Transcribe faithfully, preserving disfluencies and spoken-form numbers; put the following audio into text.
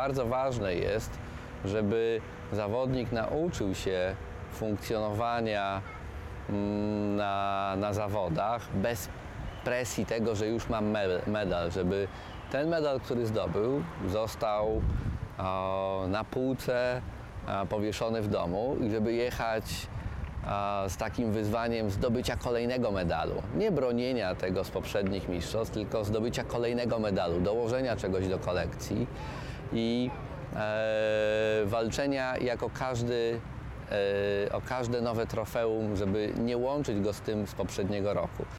bardzo ważne jest, żeby zawodnik nauczył się funkcjonowania na, na zawodach bez presji tego, że już mam medal, żeby ten medal, który zdobył, został o, na półce a, powieszony w domu i żeby jechać a, z takim wyzwaniem zdobycia kolejnego medalu. Nie bronienia tego z poprzednich mistrzostw, tylko zdobycia kolejnego medalu, dołożenia czegoś do kolekcji i e, walczenia jako każdy o każde nowe trofeum, żeby nie łączyć go z tym z poprzedniego roku.